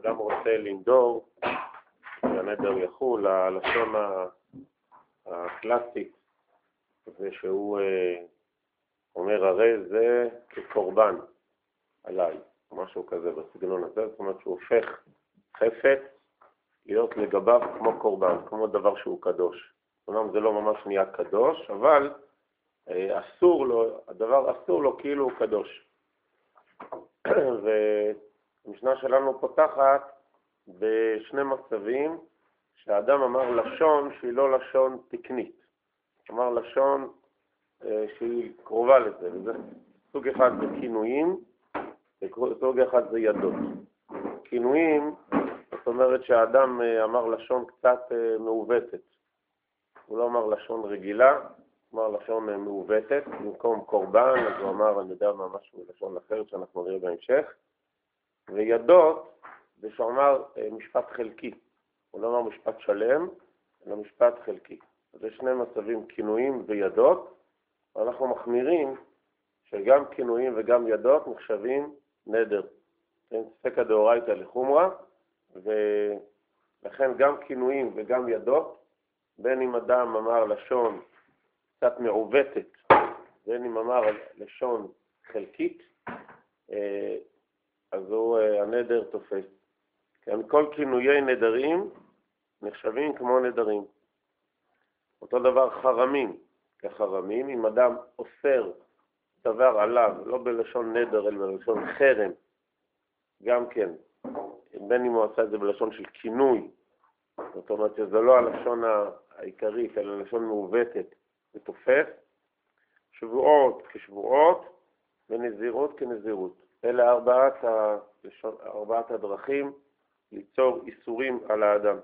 אדם רוצה לנדור, שהנדר יחול, הלשון הקלאסית, זה שהוא אומר הרי זה כקורבן עליי, משהו כזה בסגנון הזה, זאת אומרת שהוא הופך חפץ להיות לגביו כמו קורבן, כמו דבר שהוא קדוש. אומנם זה לא ממש נהיה קדוש, אבל אסור לו, הדבר אסור לו כאילו הוא קדוש. והמשנה שלנו פותחת בשני מצבים שהאדם אמר לשון שהיא לא לשון תקנית. אמר לשון שהיא קרובה לזה, וזה סוג אחד זה כינויים, וסוג אחד זה ידות. כינויים, זאת אומרת שהאדם אמר לשון קצת מעוותת. הוא לא אמר לשון רגילה, הוא אמר לשון מעוותת, במקום קורבן, אז הוא אמר, אני יודע מה משהו לשון אחרת שאנחנו נראה בהמשך. וידות, זה שהוא אמר משפט חלקי. הוא לא אמר משפט שלם, אלא משפט חלקי. אז יש שני מצבים, כינויים וידות, ואנחנו מחמירים שגם כינויים וגם ידות נחשבים נדר. כן, ספקא דאורייתא לחומרא, ולכן גם כינויים וגם ידות, בין אם אדם אמר לשון קצת מעוותת, בין אם אמר לשון חלקית, אז הוא הנדר תופס. כן, כל כינויי נדרים נחשבים כמו נדרים. אותו דבר חרמים, כחרמים, אם אדם אוסר דבר עליו, לא בלשון נדר, אלא בלשון חרם, גם כן, בין אם הוא עשה את זה בלשון של כינוי, זאת אומרת שזה לא הלשון העיקרית, אלא לשון מעוותת, זה תופס. שבועות כשבועות ונזירות כנזירות. אלה ארבעת הדרכים ליצור איסורים על האדם.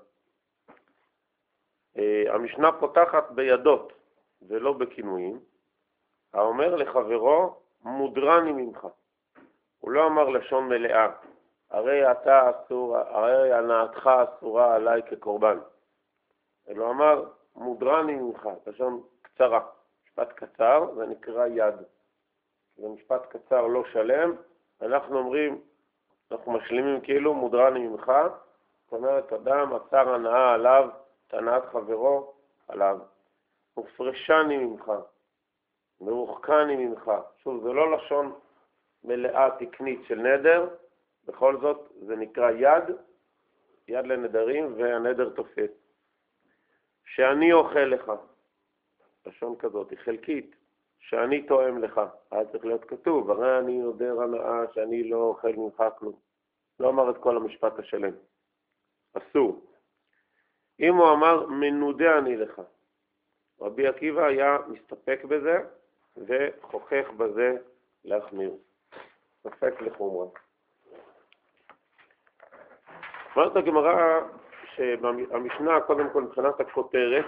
המשנה פותחת בידות ולא בכינויים. האומר לחברו מודרני ממך. הוא לא אמר לשון מלאה. הרי הנאתך אסורה עליי כקורבן. אלא אמר מודרני ממך, לשון קצרה. משפט קצר, זה נקרא יד. זה משפט קצר לא שלם. אנחנו אומרים, אנחנו משלימים כאילו מודרני ממך. זאת אומרת, אדם אסר הנאה עליו, את הנאת חברו עליו. מופרשני ממך, מרוחקני ממך. שוב, זה לא לשון מלאה תקנית של נדר, בכל זאת זה נקרא יד לנדרים, והנדר תופס. שאני אוכל לך, לשון כזאת, היא חלקית, שאני תואם לך, היה צריך להיות כתוב, הרי אני יודע הנאה שאני לא אוכל ממך כלום. לא אמר את כל המשפט השלם. אסור. אם הוא אמר מנודה אני לך, רבי עקיבא היה מסתפק בזה וחוכך בזה להחמיר. ספק לחומרה. אומרת הגמרא שהמשנה קודם כל מבחינת הכותרת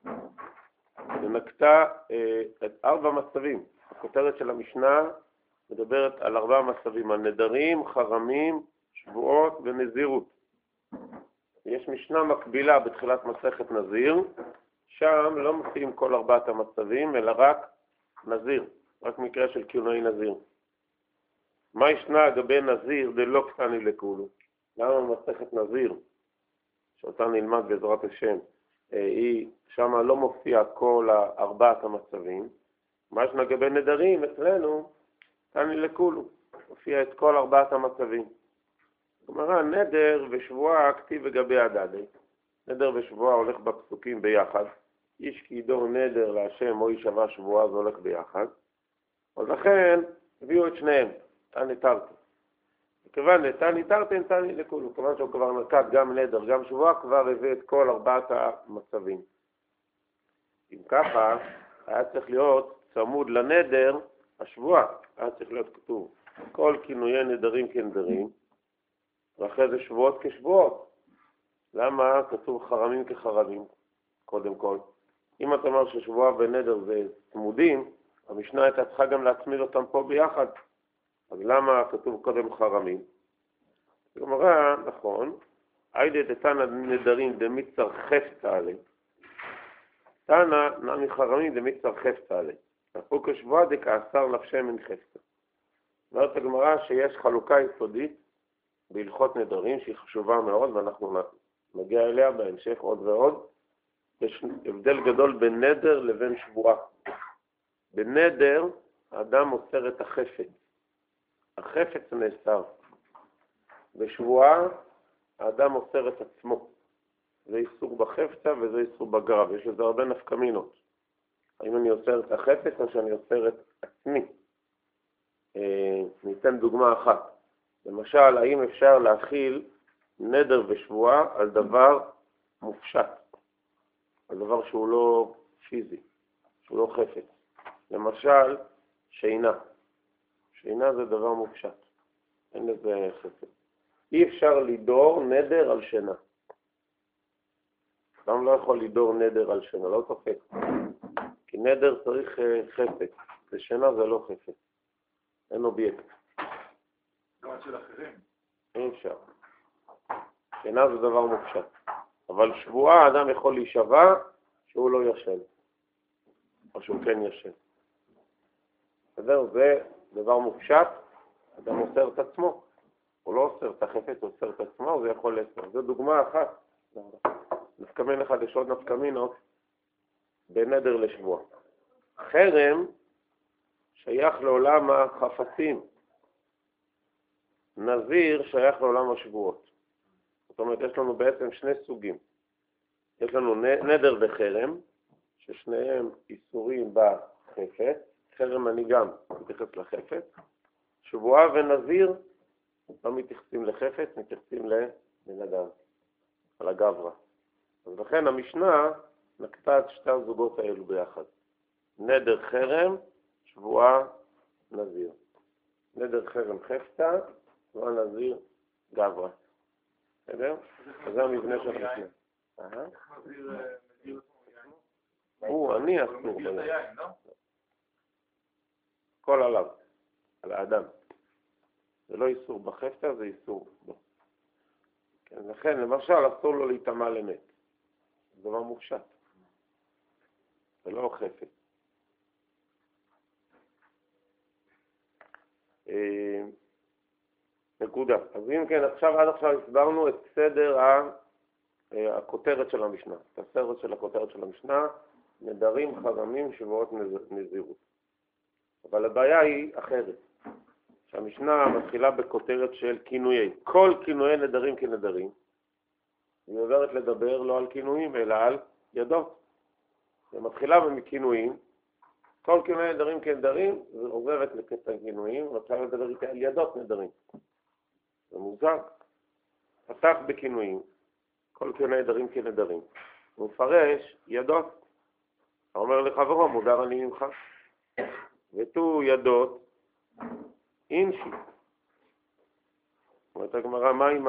נקטה את 4 מצבים. הכותרת של המשנה מדברת על 4 מצבים, על נדרים, חרמים, שבועות ונזירות. יש משנה מקבילה בתחילת מסכת נזיר, שם לא מופיעים כל 4 המצבים, אלא רק נזיר, רק מקרה של כינוי נזיר. מה ישנה לגבי נזיר דלא קטני לכולו? למה מסכת נזיר, שאותה נלמד בעזרת השם, היא שמה לא מופיע כל 4 המצבים. מה ישנה לגבי נדרים אצלנו, קטני לכולו, מופיע את כל 4 המצבים. זאת אומרת, נדר ושבועה כתיב לגבי הדדי. נדר ושבועה הולך בפסוקים ביחד. איש כי ידור נדר להשם או איש הבא שבועה, זה הולך ביחד. אז לכן הביאו את שניהם, תני תרתי. וכיוון תני תרתי, תני לכולו. כיוון שהוא כבר נקט גם נדר, גם שבועה, כבר הביא את כל 4 המצבים. אם ככה, היה צריך להיות צמוד לנדר השבועה. היה צריך להיות כתוב כל כינויי נדרים כנדרים, ואחרי זה שבועות כשבועות. למה כתוב חרמים כחרמים? קודם כל. אם אתה אומר ששבועה ונדר זה צמודים, המשנה הייתה צריכה גם להצמיד אותם פה ביחד. אז למה כתוב קודם חרמים? זאת אומרת, נכון, היידה דתנא נדרים דמיצר חפצה עלי. תנא נמי חרמים דמיצר חפצה עלי. הפוך כשבועה דכאסר נפשי מן חפצה. אומרת הגמרא שיש חלוקה יסודית בהלכות נדרים, שהיא חשובה מאוד, ואנחנו נגיע אליה בהמשך עוד ועוד. יש הבדל גדול בין נדר לבין שבועה. בנדר האדם מוסר את החפץ. החפץ נאסר. בשבועה האדם מוסר את עצמו. זה איסור בחפצה וזה איסור בגרב. יש לזה הרבה נפקמינות. האם אני אוסר את החפץ או שאני אוסר את עצמי? ניתן דוגמה אחת. למשל, האם אפשר להכיל נדר ושבועה על דבר מופשט, על דבר שהוא לא פיזי, שהוא לא חפץ. למשל, שינה. שינה זה דבר מופשט, אין לזה חפץ. אי אפשר לדור נדר על שינה. אדם לא יכול לדור נדר על שינה, לא תופק. כי נדר צריך חפץ, ושינה זה לא חפץ. אין אובייקט. גם של אחרים. אין אפשר. שינה זה דבר מופשט. אבל שבועה האדם יכול להישבע שהוא לא ישן. או שהוא כן ישן. זה דבר מופשט, אדם אוסר את עצמו. הוא לא אוסר את החפץ, הוא אוסר את עצמו, הוא יכול לאסור. זו דוגמה אחת. נפקמין אחד, יש עוד נפקמינות בין נדר לשבועה. חרם שייך לעולם החפצים. נזיר שייך לעולם השבועות. זאת אומרת, יש לנו בעצם שני סוגים. יש לנו נדר וחרם, ששניהם איסורים בחפץ. חרם אני גם מתייחס לחפץ. שבועה ונזיר לא מתייחסים לחפץ, מתייחסים לבן אדם, על הגברה. אז לכן המשנה נקטה את שתי הזוגות האלו ביחד. נדר חרם, שבועה נזיר. נדר חרם חפצה, שבועה נזיר גברה. בסדר? זה המבנה של המשנה. אני אסור ביין. כל עליו, על האדם. זה לא איסור בחפצה, זה איסור בו. כן, לכן, למשל, אסור לו להתאמה למת. זה דבר מופשט. זה לא חפץ. נקודה. אז אם כן, עד עכשיו הסברנו את סדר הכותרת של המשנה. את הסדר של הכותרת של המשנה, נדרים, חרמים, שבועות, נזירות. אבל הבעיה היא אחרת. שהמשנה מתחילה בכותרת של כינויי. כל כינויי נדרים כנדרים. היא עוברת לדבר לא על כינויים, אלא על ידות. היא מתחילה בכינויים. כל כינויי נדרים כנדרים, ועוברת לקטע כינויים, ומתחילה לדבר איתה על ידות נדרים. זה מוזר. פתח בכינויים. כל כינויי נדרים כנדרים. הוא מפרש ידות. הוא אומר לחברו, מודר אני ממך. ותו ידות אינשי. אומרת הגמרא, מה עם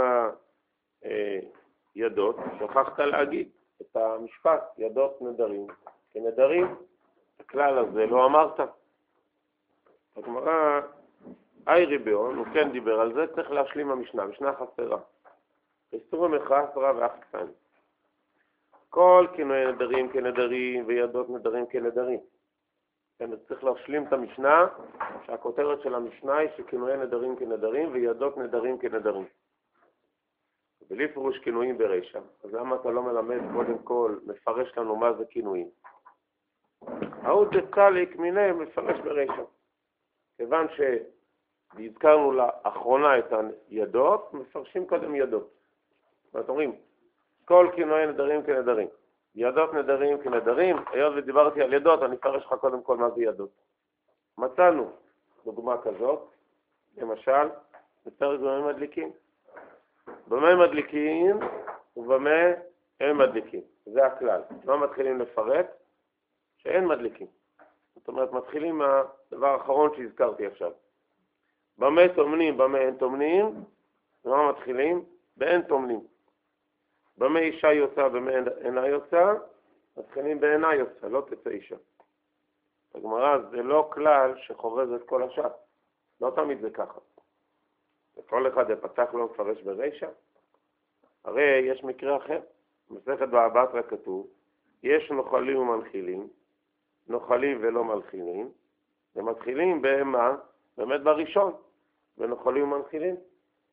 הידות? שכחת להגיד את המשפט, ידות נדרים. כנדרים, הכלל הזה לא אמרת. הגמרא, ריביון, הוא כן דיבר על זה, צריך להשלים המשנה, המשנה חסרה. איסור מחסרה ואחסן. כל כינויי נדרים כנדרים וידות נדרים כנדרים. כן, צריך להשלים את המשנה, שהכותרת של המשנה היא שכינויי נדרים כנדרים וידות נדרים כנדרים. בלי פירוש כינויים ברישא. אז למה אתה לא מלמד קודם כל, מפרש לנו מה זה כינויים? ההוא דצליק מיני מפרש ברישא. כיוון שהזכרנו לאחרונה את הידות, מפרשים קודם ידות. זאת אומרת, כל כינויי נדרים כנדרים. ידות נדרים כנדרים, היות ודיברתי על ידות, אני אפרש לך קודם כל מה זה ידות. מצאנו דוגמה כזאת, למשל, בפרק במה מדליקים. במה מדליקים ובמה אין מדליקים. זה הכלל. לא מתחילים לפרט שאין מדליקים. זאת אומרת, מתחילים מהדבר האחרון שהזכרתי עכשיו. במה תומנים, במה אין תומנים, ומה מתחילים? באין תומנים. במה אישה יוצא, במה אינה יוצא, מתחילים באינה יוצא, לא תצא אישה. הגמרא זה לא כלל שחורז את כל השאר. לא תמיד זה ככה. וכל אחד יפתח לו מפרש ברישא. הרי יש מקרה אחר. במסכת בבא בתרא כתוב, יש נוחלים ומנחילים, נוחלים ולא מלחילים, ומתחילים במה? באמת בראשון, ונוחלים ומנחילים.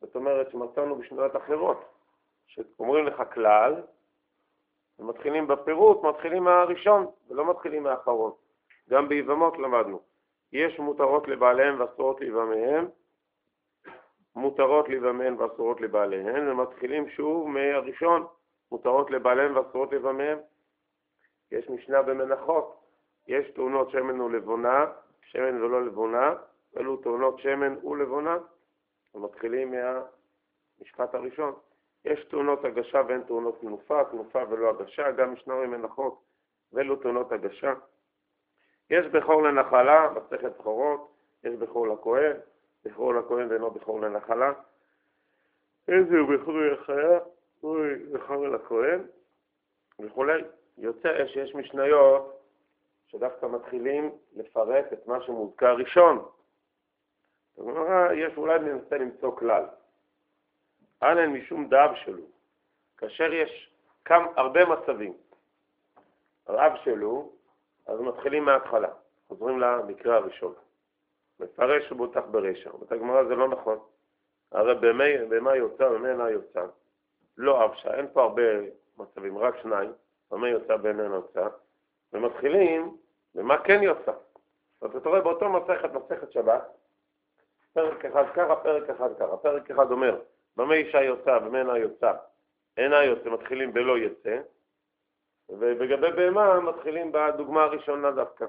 זאת אומרת שמצאנו בשנויות אחרות, שאומרים לך כלל, ומתחילים בפירוט, מתחילים מהראשון, ולא מתחילים מהאחרון. גם ביבמות למדנו. יש מותרות לבעליהם ואסורות ליבמיהם, מותרות ליבמיהם ואסורות לבעליהם, ומתחילים שוב מהראשון, מותרות לבעליהם ואסורות ליבמיהם. יש משנה במנחות, יש תאונות שמן ולבונה, שמן ולא לבונה, אלו תאונות שמן ולבונה, ומתחילים מהמשפט הראשון. יש תאונות הגשה ואין תאונות תנופה, תנופה ולא הגשה, גם משנה במנחות, ואלו תאונות הגשה. יש בכור לנחלה, מסכת בכורות, יש בכור לכהן, בכור לכהן ואינו בכור לנחלה. איזה הוא בכור לחיה, הוא בכור לכהן, וכולי. יוצא שיש משניות שדווקא מתחילים לפרט את מה שמוזכר ראשון. זאת אומרת, יש אולי ננסה למצוא כלל. אין משום דאב שלו, כאשר יש הרבה מצבים, רב שלו, אז מתחילים מההתחלה, חוזרים למקרה הראשון. מפרש ובוטח ברשע. בתגמרא זה לא נכון. הרי במה יוצא וממה יוצא. לא אבשה, אין פה הרבה מצבים, רק שניים. במה יוצא ואיננה יוצא. ומתחילים במה כן יוצא. אז אתה רואה באותו מסכת שבת, פרק אחד ככה, פרק אחד ככה. פרק אחד אומר, במה אישה יוצא וממה יוצא. אינה יוצא, מתחילים בלא יוצא. ובגבי בהמה מתחילים בדוגמה הראשונה דווקא.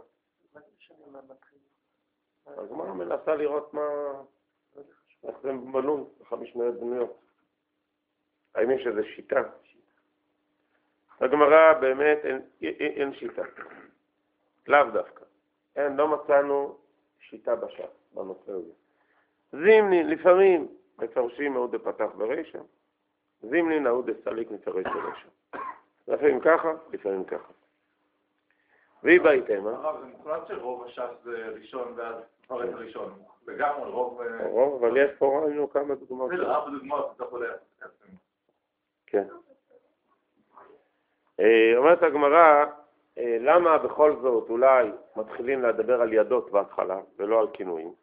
אז מה מנסה לראות איך זה בנוי, איך המשניות בנויות. האם יש איזו שיטה? הגמרא באמת אין שיטה. לאו דווקא. לא מצאנו שיטה בנושא הזה. זימני, לפעמים מפרשים מאוד לפתח ברשע. זימני נהוד לסליק מפרש ברשע. לפעמים ככה, לפעמים ככה. והיא בהתאמה. הרב, זה מוחלט שרוב הש"ס זה ראשון ואז פרט ראשון. לגמרי רוב... רוב, אבל יש פה ראינו כמה דוגמאות. זה ארבע דוגמאות, אתה יכול להסכים. כן. אומרת הגמרא, למה בכל זאת אולי מתחילים לדבר על ידות בהתחלה ולא על כינויים?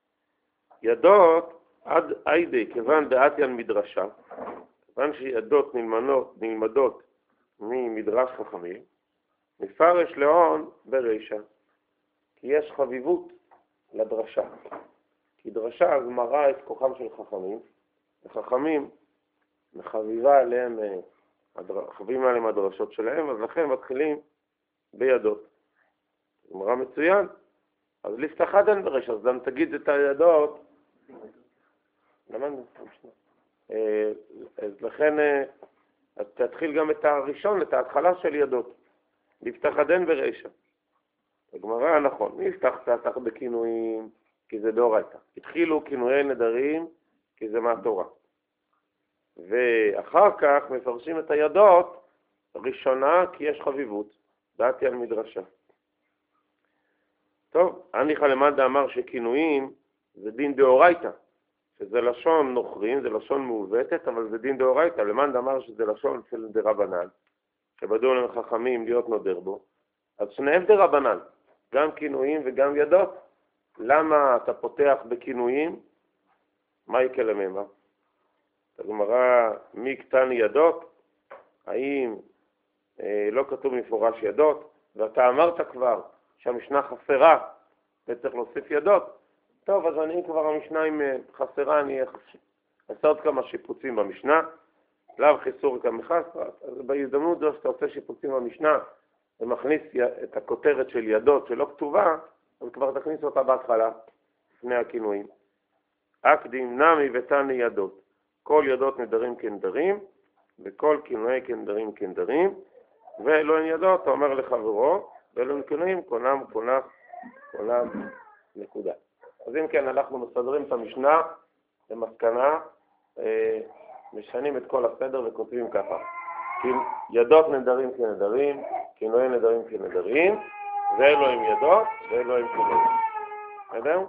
ידות עד עידי, כיוון דעתיין מדרשה, כיוון שידות נלמדות ממדרש חכמים, מפרש להון ברישא, כי יש חביבות לדרשה. כי דרשה אז מראה את כוחם של חכמים, וחכמים מחביבה עליהם, חביבים עליהם הדרשות שלהם, אז לכן מתחילים בידות. זה מראה מצוין. אז לפתח אין ברישא, אז גם תגיד את הידות. למדנו, אז לכן אז תתחיל גם את הראשון, את ההתחלה של ידות. לפתח אין ברישא. הגמרא נכון, נפתח פתח בכינויים, כי זה דאורייתא. התחילו כינויי נדרים, כי זה מהתורה. ואחר כך מפרשים את הידות ראשונה, כי יש חביבות. דעתי על מדרשה. טוב, הניחא למאן דאמר שכינויים זה דין דאורייתא. שזה לשון נוכרים, זה לשון מעוותת, אבל זה דין דאורייתא. למאן דאמר שזה לשון של דרבנן, שבדעו להם חכמים להיות נודר בו. אז שניהם דרבנן, גם כינויים וגם ידות. למה אתה פותח בכינויים? מה יקרה לממה? הגמרא מי קטן ידות? האם לא כתוב מפורש ידות? ואתה אמרת כבר שהמשנה חסרה וצריך להוסיף ידות. טוב, אז אני כבר המשנה עם חסרה, אני אעשה עוד כמה שיפוצים במשנה. לאו חיסור כמחסרה. אז בהזדמנות זו שאתה עושה שיפוצים במשנה ומכניס את הכותרת של ידות שלא כתובה, אז כבר תכניס אותה בהתחלה, לפני הכינויים. אקדים נמי ותני ידות. כל ידות נדרים כנדרים, וכל כינויי כנדרים כנדרים, ואלו הן ידות, אתה אומר לחברו, ואלו הן כינויים, קונם, נקודה. אז אם כן, אנחנו מסדרים את המשנה למסקנה, משנים את כל הסדר וכותבים ככה. ידות נדרים כנדרים, כינויי נדרים כנדרים, ואלו הם ידות, ואלו הם כינויים. בסדר?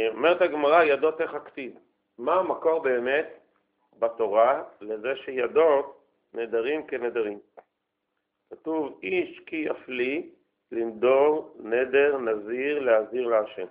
אומרת הגמרא, ידות איך הכתיב. מה המקור באמת בתורה לזה שידות נדרים כנדרים? כתוב, איש כי יפלי לנדור נדר נזיר להזיר להשם.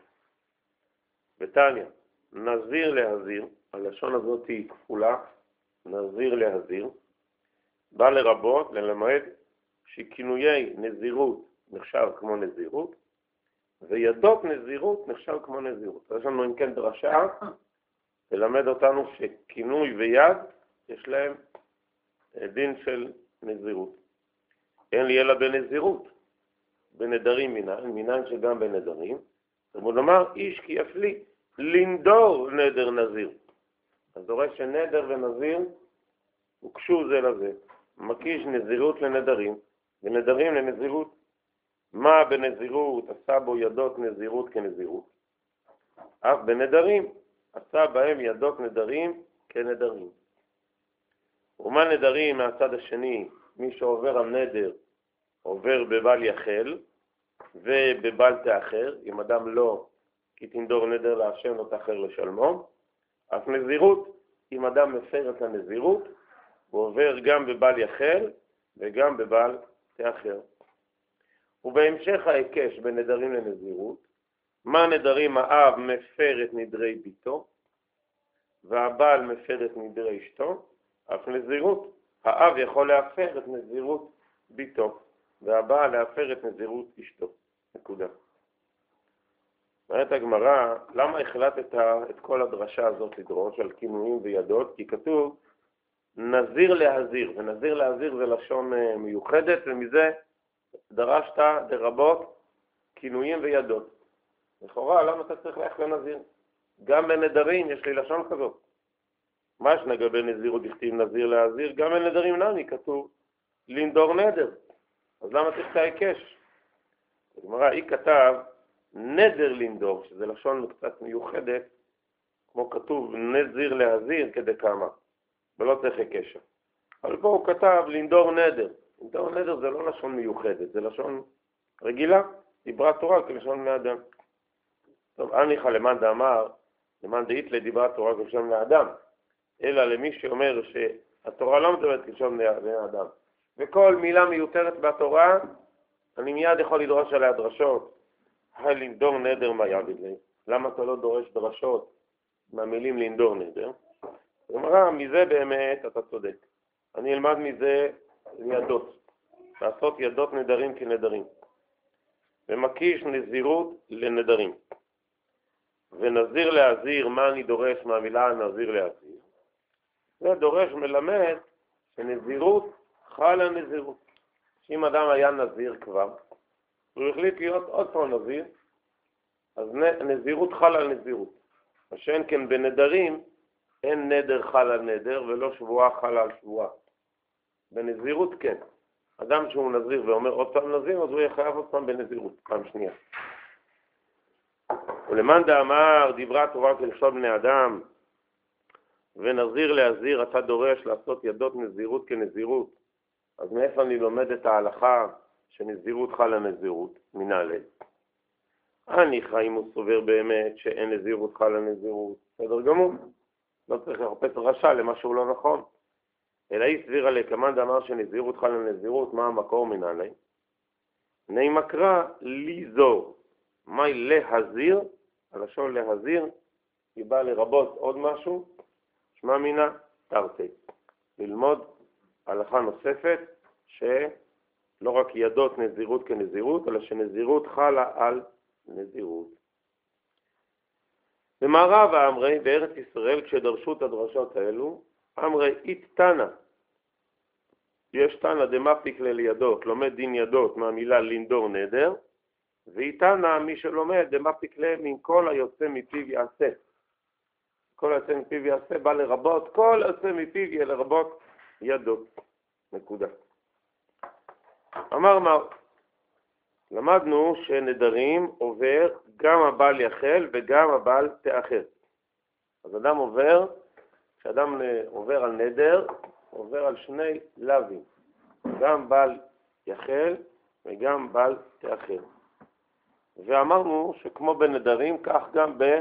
בתניא, נזיר להזיר, הלשון הזאת היא כפולה, נזיר להזיר, בא לרבות ללמד שכינויי נזירות נחשב כמו נזירות, וידות נזירות נחשב כמו נזירות. יש לנו אם כן דרשה, ללמד אותנו שכינוי ויד יש להם דין של נזירות. אין לי אלא בנזירות, בנדרים מינן שגם בנדרים. זאת אומרת, איש כי יפלי לנדור נדר נזיר. אז דורש שנדר ונזיר הוקשו זה לזה. מקיש נזירות לנדרים, ונדרים לנזירות. מה בנזירות עשה בו ידות נזירות כנזירות? אף בנדרים עשה בהם ידות נדרים כנדרים. ומה נדרים מהצד השני? מי שעובר על נדר עובר בבל יחל ובבל תאחר. אם אדם לא כי תנדור נדר להשם לא תאחר לשלמו. אף נזירות, אם אדם מפר את הנזירות הוא עובר גם בבל יחל וגם בבל תאחר. ובהמשך ההיקש בין נדרים לנזירות, מה נדרים? האב מפר את נדרי ביתו והבעל מפר את נדרי אשתו. אף נזירות, האב יכול להפר את נזירות ביתו והבעל להפר את נזירות אשתו. נקודה. אומרת הגמרא, למה החלטת את כל הדרשה הזאת לדרוש על כינויים וידות? כי כתוב נזיר להזיר, ונזיר להזיר זה לשון מיוחדת, ומזה דרשת לרבות כינויים וידות. לכאורה, למה אתה צריך ללכת לנזיר? גם בנדרים יש לי לשון כזאת. מה שנגבי נזירות דכתיב נזיר להזיר? גם בנדרים נמי כתוב לנדור נדר. אז למה צריך את ההיקש? הגמרא, היא כתב נדר לנדור, שזה לשון קצת מיוחדת, כמו כתוב נזיר להזיר כדי כמה, ולא צריך היקש. אבל פה הוא כתב לנדור נדר. לנדור נדר זה לא לשון מיוחדת, זה לשון רגילה, דיברה תורה כלשון בני אדם. טוב, אניחא למאן דאמר, למאן דאיתלי דיברה תורה כלשון בני אדם, אלא למי שאומר שהתורה לא מדברת כלשון בני אדם. וכל מילה מיותרת בתורה, אני מיד יכול לדרוש עליה דרשות. לנדור נדר מה יעביד לי? למה אתה לא דורש דרשות מהמילים לנדור נדר? זאת אומרת, מזה באמת אתה צודק. אני אלמד מזה ידות. לעשות ידות נדרים כנדרים. ומקיש נזירות לנדרים. ונזיר להזיר, מה אני דורש מהמילה נזיר להזיר? זה דורש מלמד שנזירות חלה נזירות. שאם אדם היה נזיר כבר, הוא החליט להיות עוד פעם נזיר, אז נזירות חל על נזירות. מה שאין כן בנדרים, אין נדר חל על נדר ולא שבועה חל על שבועה. בנזירות כן. אדם שהוא נזיר ואומר עוד פעם נזיר, אז הוא יהיה חייב עוד פעם בנזירות, פעם שנייה. ולמאן דאמר דיברה תורה כלשון בני אדם, ונזיר להזיר אתה דורש לעשות ידות נזירות כנזירות. אז מאיפה אני לומד את ההלכה שנזירות חלה נזירות? מנהלת. אני חיים הוא סובר באמת שאין נזירות חלה נזירות. בסדר גמור. לא צריך לחפש רשע למה שהוא לא נכון. אלא היא סבירה לכמאן דאמר שנזירות חלה נזירות, מה המקור מנהלת? נהי מקרא ליזור. מהי להזיר? הלשון להזיר היא באה לרבות עוד משהו, שמה מינה תרתי. ללמוד הלכה נוספת שלא רק ידות נזירות כנזירות, אלא שנזירות חלה על נזירות. במערב האמרי בארץ ישראל, כשדרשו את הדרשות האלו, אמרי אית תנא. יש תנא דמפיק לידות, לומד דין ידות מהמילה לנדור נדר, ואיתנא מי שלומד דמפיק מן כל היוצא מפיו יעשה. כל היוצא מפיו יעשה בא לרבות, כל היוצא מפיו יהיה לרבות ידות. נקודה. אמר מה? למדנו שנדרים עובר גם הבעל יחל וגם הבעל תאחר. אז אדם עובר, כשאדם עובר על נדר, עובר על שני לווים. גם בעל יחל וגם בעל תאחר. ואמרנו שכמו בנדרים, כך גם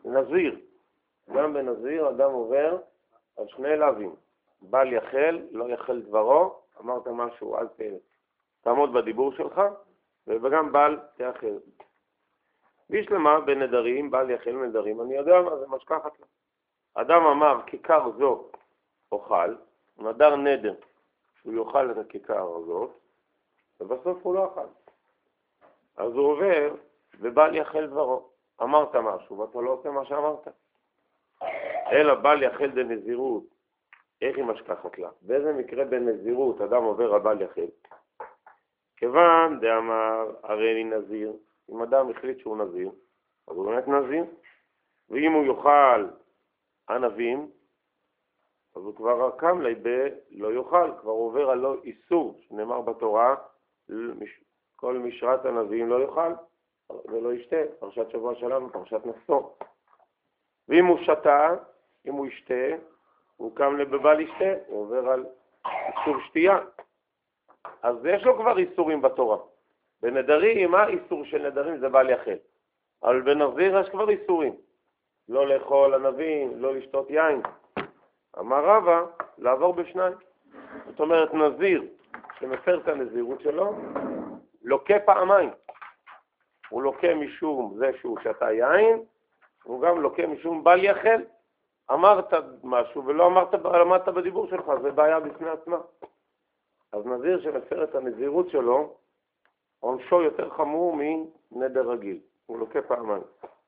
נזיר. גם בנזיר אדם עובר על שני לאווים. בל יחל, לא יחל דברו, אמרת משהו, אל תעמוד בדיבור שלך, וגם בל תאחר. בשלמה בנדרים, בל יחל נדרים, אני יודע מה זה משכחת לה. אדם אמר, כיכר זו אוכל, נדר נדר, שהוא יאכל את הכיכר הזאת, ובסוף הוא לא אכל. אז הוא עובר, ובל יחל דברו. אמרת משהו, ואתה לא עושה מה שאמרת. אלא בל יחל דנזירות, איך היא משכחת לה? באיזה מקרה בנזירות אדם עובר הבל יחל? כיוון דאמר הרי אני נזיר, אם אדם החליט שהוא נזיר, אז הוא באמת נזיר, ואם הוא יאכל ענבים, אז הוא כבר קם לי בלא יאכל, כבר עובר על לא איסור, שנאמר בתורה, כל משרת ענבים לא יאכל ולא ישתה, פרשת שבוע שלנו, פרשת נחסור. ואם הוא שתה, אם הוא ישתה, הוא קם לבבל ישתה, הוא עובר על איסור שתייה. אז יש לו כבר איסורים בתורה. בנדרים, מה איסור של נדרים? זה בל יחל. אבל בנזיר יש כבר איסורים. לא לאכול ענבים, לא לשתות יין. אמר רבא, לעבור בשניים. זאת אומרת, נזיר שמפר את הנזירות שלו, לוקה פעמיים. הוא לוקה משום זה שהוא שתה יין, הוא גם לוקה משום בל יחל. אמרת משהו ולא למדת בדיבור שלך, זה בעיה בפני עצמה. אז נזיר שמפר את הנזירות שלו, עונשו יותר חמור מנדר רגיל. הוא לוקה פעמיים.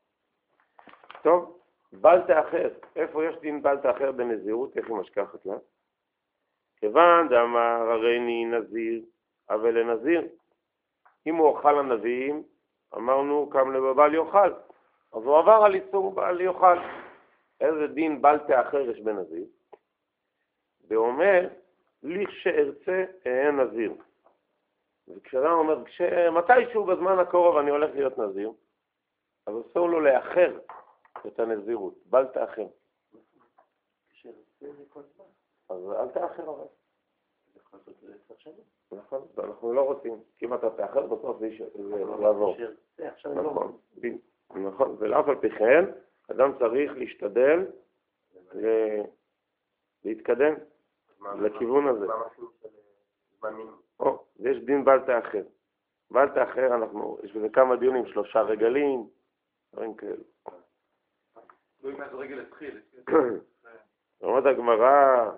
טוב, בל תאחר. איפה יש דין בל תאחר בנזירות? איך היא משכחת לה? כיוון דאמר הרי אני נזיר, אבל לנזיר. אם הוא אוכל ענבים, אמרנו קם לבבל יאכל. אז הוא עבר על איסור בל יאכל. איזה דין בל תאחר יש בנזיר? ואומר, לכשארצה אהיה נזיר. וכשאדם אומר, מתישהו בזמן הקרוב אני הולך להיות נזיר, אז אסור לו לאחר את הנזירות, בל תאחר. כשארצה זה כל זמן. אז אל תאחר אבל. זה יכול לעשות ל10 שנים. נכון, אנחנו לא רוצים, כי אם אתה תאחר בסוף זה יעבור. כשארצה, עכשיו אני לא. נכון, ולאף על פי כן, אדם צריך להשתדל להתקדם לכיוון הזה. מה משהו של זמנים? יש דין בל תאחר. בל תאחר, יש בזה כמה דיונים, 3 רגלים, דברים כאלה. לא אם איזה רגל התחיל. אומרת הגמרא,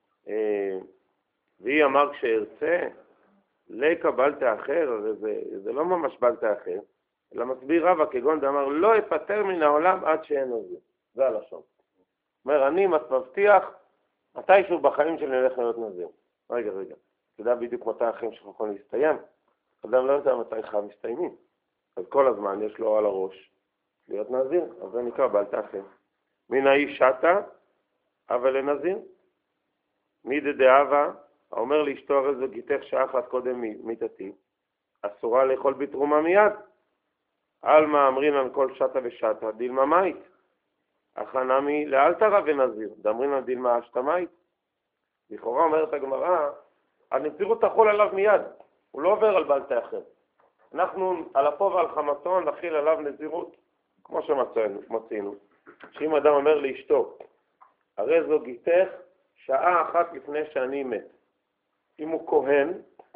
והיא אמר כשארצה, ליקה בל תאחר, זה לא ממש בל תאחר, אלא מסביר רבא כגון דאמר, לא אפטר מן העולם עד שאין נזיר. זה הלשון. אומר, אני מבטיח, מתישהו בחיים שלי נלך להיות נזיר. רגע. אתה יודע בדיוק מתי החיים שלך יכולים להסתיים? אדם לא יודע מתי חיים מסתיימים. אז כל הזמן יש לו על הראש להיות נזיר, אז זה נקרא בל תאחר. מן האיש שתה, אבל לנזיר. מידי דאבה, האומר לאשתו הרי זו גיתך שעה אחת קודם מיתתי, אסורה לאכול בתרומה מיד. אלמה אמרינן כל שתה ושתה, דילמה מית. החנמי לאלתרה ונזיר, דאמרינן דילמה אשתמית. לכאורה אומרת הגמרא, הנזירות תחול עליו מיד, הוא לא עובר על בל תאחר. אנחנו על אפו ועל חמתו נחיל עליו נזירות, כמו שמצינו. שאם אדם אומר לאשתו, הרי זו גיתך שעה אחת לפני שאני מת. אם הוא כהן,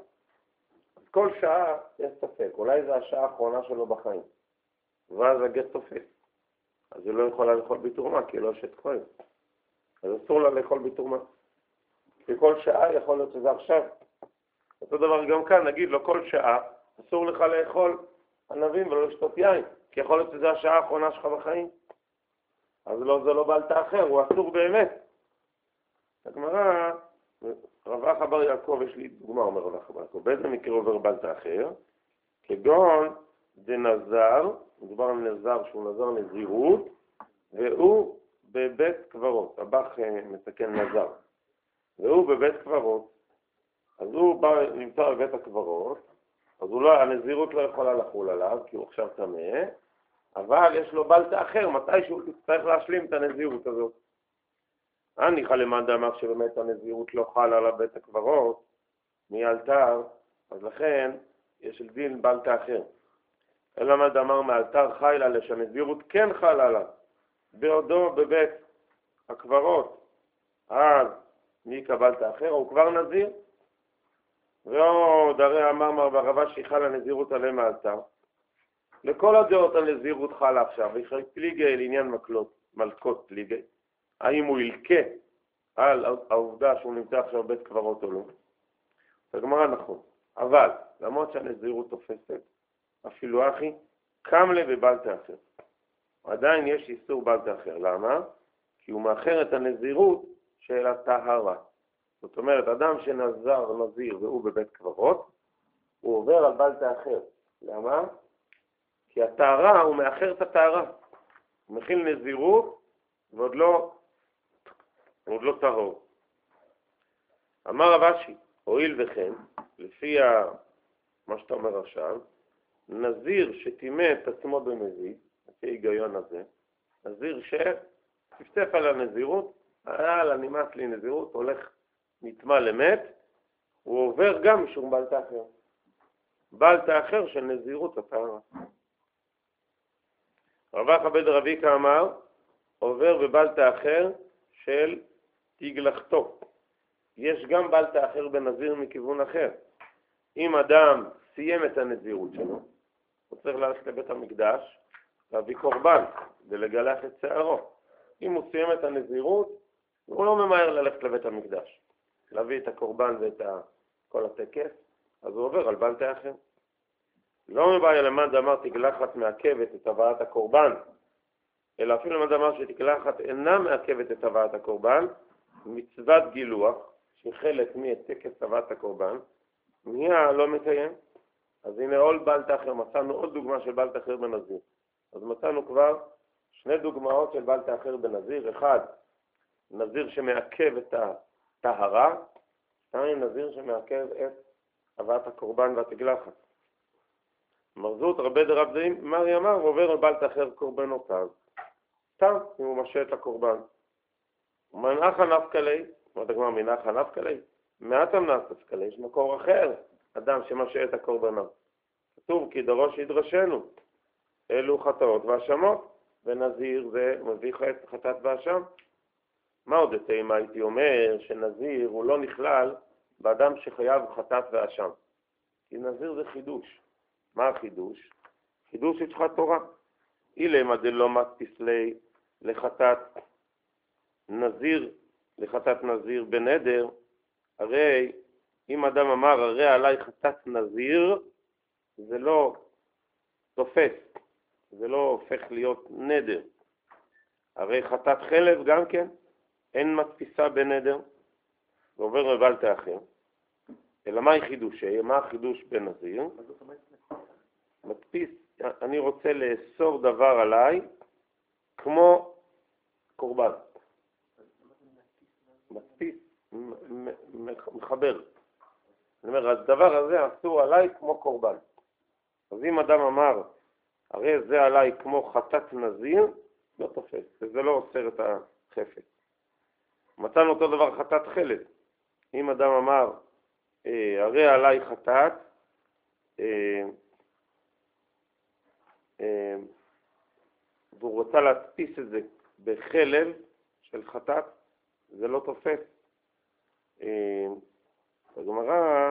אז כל שעה יש ספק, אולי זו השעה האחרונה שלו בחיים. ואז הגט תופס. אז היא לא יכולה לאכול בתרומה, כי היא לא אשת כהן. אז אסור לה לאכול בתרומה. כי כל שעה יכול להיות שזה עכשיו. אותו דבר גם כאן, נגיד לו כל שעה, אסור לך לאכול ענבים ולא לשתות יין, כי יכול להיות שזה השעה האחרונה שלך בחיים. אז לא, זה לא בל תאחר, הוא אסור באמת. הגמרא, רב אחא בר יעקב, יש לי דוגמה, אומר רב אחא בר יעקב, באיזה מקרה עובר בל תאחר? כגון דנזר, מדובר על נזר שהוא נזר נזירות, והוא בבית קברות, הבח מתקן נזר, והוא בבית קברות, אז הוא נמצא בבית הקברות, אז הנזירות לא יכולה לחול עליו, כי הוא עכשיו טמא, אבל יש לו בל תאחר, מתי שהוא צריך להשלים את הנזירות הזאת. אני למאן דאמר שבאמת הנזירות לא חלה על בית הקברות, מאלתר, אז לכן יש דין בל תאחר. אלא מה דאמר מאלתר חיילה, שהנזירות כן חלה עליו. בעודו בבית הקברות, אז מי קבל את האחר? הוא כבר נזיר? ועוד הרי אמר ברבה שיחה לנזירות עליהם מאלתר. לכל הדעות הנזירות חלה עכשיו, ויחי פליגי לעניין מלכות פליגי. האם הוא ילקה על העובדה שהוא נמצא עכשיו בית קברות או לא? הגמרא נכון. אבל, למרות שהנזירות תופסת, אפילו אחי, קם לה ובלת אחר. עדיין יש איסור בלת אחר. למה? כי הוא מאחר את הנזירות של הטהרה. זאת אומרת, אדם שנזר נזיר והוא בבית קברות, הוא עובר על בלת אחר. למה? כי הטהרה, הוא מאחר את הטהרה. הוא מכיל נזירות ועוד לא טהור. אמר רב אשי, הואיל וכן, לפי מה שאתה אומר עכשיו, נזיר שטימא את עצמו במזיד, לפי ההיגיון הזה, נזיר שצפצף על הנזירות, נמאס לי נזירות, הולך נטמא למת, הוא עובר גם משום בלת אחר. בלת אחר של נזירות הטהרה. רבא כבד רביקה אמר, עובר בבלת אחר של תגלחתו. יש גם בלת אחר בנזיר מכיוון אחר. אם אדם סיים את הנזירות שלו, הוא צריך ללכת לבית המקדש, להביא קורבן ולגלח את שערו. אם הוא סיים את הנזירות, הוא לא ממהר ללכת לבית המקדש, להביא את הקורבן ואת כל הטקס, אז הוא עובר על בלת אחר. לא מבעיה למד אמר תגלחת מעכבת את הבאת הקורבן, אלא אפילו למד אמר שתגלחת אינה מעכבת את הבאת הקורבן, מצוות גילוח, שהיא חלק מטקס הבאת הקורבן, מיה לא מקיים. אז הנה עוד בלת אחר, מצאנו עוד דוגמה של בלת אחר בנזיר. אז מצאנו כבר שני דוגמאות של בלת אחר בנזיר. אחד, נזיר שמעכב את הטהרה, שתיים, נזיר שמעכב את הבאת הקורבן והתגלחת. מרזות רבי דרב דעים, מרי אמר, עובר על בלת אחר קורבנותיו. סתם, אם הוא משה את הקורבן. מנחה נפקא ליה, זאת הגמרא מנחה נפקא ליה, מעטם נפקא ליה, יש מקור אחר, אדם שמשה את הקורבנות. כתוב כי דרוש ידרשנו, אלו חטאות והאשמות, ונזיר זה מביא חטאת והאשם. מה עוד התאמה הייתי אומר שנזיר הוא לא נכלל באדם שחייב חטאת והאשם. כי נזיר זה חידוש. מה החידוש? חידוש יצחת תורה. אילמה דלא מדפיס לי לחטאת נזיר בנדר, הרי אם אדם אמר הרי עליי חטאת נזיר, זה לא תופס, זה לא הופך להיות נדר. הרי חטאת חלב גם כן, אין מדפיסה בנדר, ועובר לבלת אחר. אלא מה חידושי? מה החידוש בנזיר? מדפיס, אני רוצה לאסור דבר עליי כמו קורבן. מדפיס, מחבר. אני אומר, הדבר הזה אסור עליי כמו קורבן. אז אם אדם אמר, הרי זה עליי כמו חטאת נזיר, לא תופס, וזה לא אוסר את החפץ. מצאנו אותו דבר חטאת חלב. אם אדם אמר, הרי עליי חטאת, והוא רוצה להדפיס את זה בחלב של חטאת, זה לא תופס. הגמרא,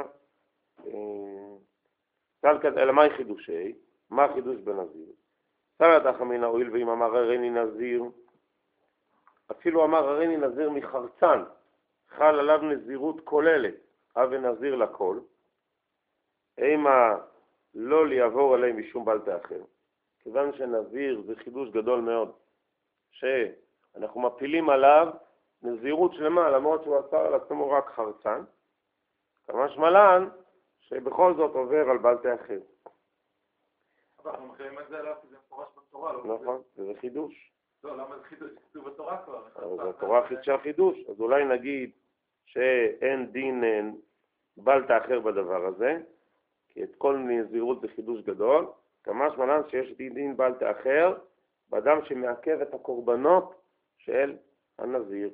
אלא מה חידושי? מה החידוש בנזיר? סלת החמין הואיל ואם אמר הריני נזיר, אפילו אמר הריני נזיר מחרצן, חל עליו נזירות כוללת, הווה נזיר לכל, אימה לא ליעבור עליהם משום בלת אחר. כיוון שנזיר זה חידוש גדול מאוד, שאנחנו מפילים עליו נזירות שלמה, למרות שהוא עשה על עצמו רק חרצן, כמה שמלן שבכל זאת עובר על בלת אחר. אבל אנחנו מכירים את זה עליו, כי זה מפורש בתורה, לא? נכון, זה חידוש. לא, למה זה חידוש? זה כתוב בתורה כבר. אז התורה חידשה חידוש, אז אולי נגיד שאין דין בלת אחר בדבר הזה, כי את כל נזירות זה חידוש גדול, כמה שמלן שיש דין בלת אחר, באדם שמעכב את הקורבנות של הנזיר.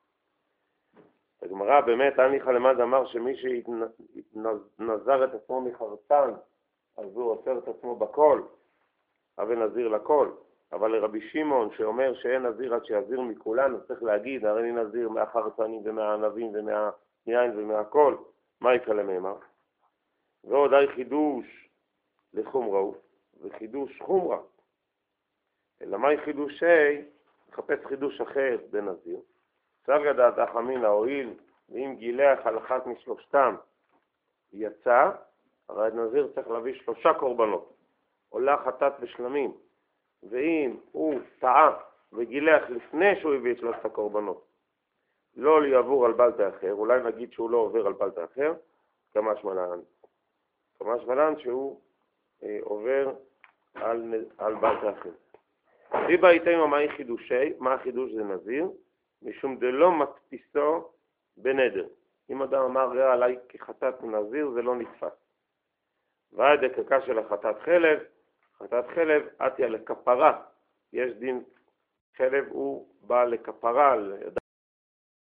הגמרא באמת, הניחא למד אמר שמי שנזר את עצמו מחרצן, אז הוא אוסר את עצמו בכל, הווה נזיר לכל. אבל לרבי שמעון שאומר שאין נזיר עד שיזיר מכולנו, צריך להגיד, הרי אני נזיר מהחרצנים ומהענבים ומהיין ומהכל, מה יקרה למאמר? ועוד hay חידוש לחומרה הוא, וחידוש חומרה. אלא מהי חידושי? מחפש חידוש אחר בנזיר. סגא דעתך אמינא הואיל, ואם גילח על אחת משלושתם יצא, הרי הנזיר צריך להביא 3 קורבנות, עולה חטאת בשלמים. ואם הוא טעה וגילח לפני שהוא הביא את 3 הקורבנות, לא יעבור על בלטה אחר, אולי נגיד שהוא לא עובר על בלטה אחר, כמה שמלן שהוא עובר על בלטה אחר. ריבה איתנו מהי חידושי, מה החידוש זה נזיר? משום דלא מדפיסו בנדר. אם אדם אמר ראה עליי כחטאת נזיר, זה לא נתפס. ועד הקקה של החטאת חלב, חטאת חלב עתיה לכפרה. יש דין חלב הוא בא לכפרה,